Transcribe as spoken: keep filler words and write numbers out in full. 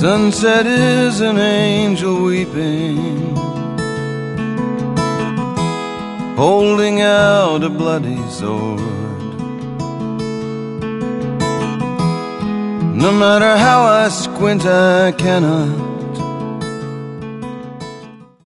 Sunset is an angel weeping, holding out a bloody sword. No matter how I squint, I cannot